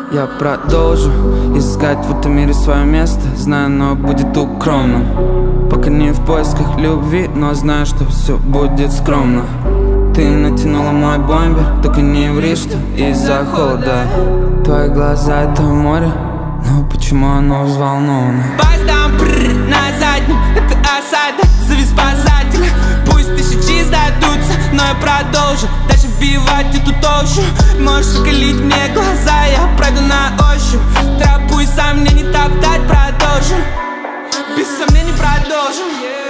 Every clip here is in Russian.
Я продолжу искать в этом мире свое место. Знаю, оно будет укромным. Пока не в поисках любви, но знаю, что все будет скромно. Ты натянула мой бомбер, только не ври, что из-за холода. Твои глаза — это море, но почему оно взволновано? Бас там на заднем, это осада, зови спасателя. Пусть тысячи сдадутся, но я продолжу дальше вбивать эту толщу. Можешь закалить мне глаза, я пройду на ощупь тропу и сам мне не топтать, продолжу. Без сомнений продолжу.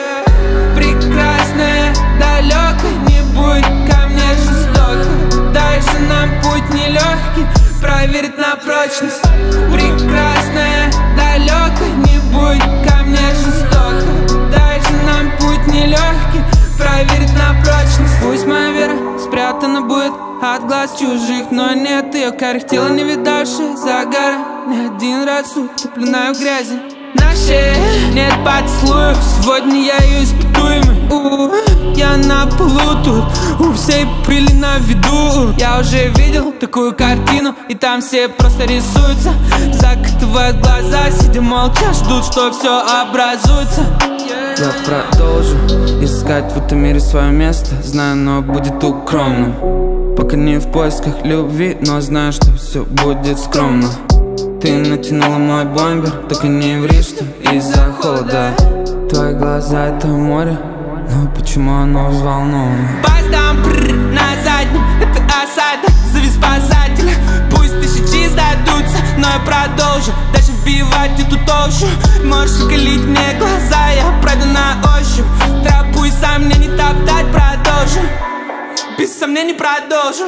Прекрасная, далекая, не будь ко мне жестоко. Дальше нам путь нелегкий, проверить на прочность. Прекрасная, далекая, не будь ко мне жестоко. Дальше нам путь нелегкий, проверить на прочность. Пусть моя вера спрятана будет от глаз чужих, но нет ее карих тела, не видавшая загара. Ни один раз утопленная в грязи. На шее нет поцелуев, сегодня я ее испытуемый. Я на полу тут, у всей пыли на виду. Я уже видел такую картину, и там все просто рисуются. Закатывают глаза, сидя молча, ждут, что все образуется. Я продолжу искать в этом мире свое место. Знаю, оно будет укромным. Пока не в поисках любви, но знаю, что все будет скромно. Ты натянула мой бомбер, только не ври, что из-за холода. Твои глаза — это море, но почему оно взволновано? Бас там на заднем, это осада, зови спасателя. Пусть тысячи сдадутся, но я продолжу дальше вбивать эту толщу. Можешь закалить мне глаза, я пройду на ощупь тропу и сам мне не топтать, продолжу. Без сомнений продолжу.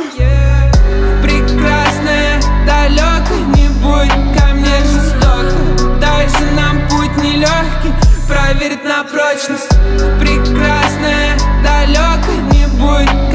Прекрасная, далекая, не будь ко мне жестоко. Дальше нам путь нелегкий, проверить на прочность. Прекрасная, далекая, не будь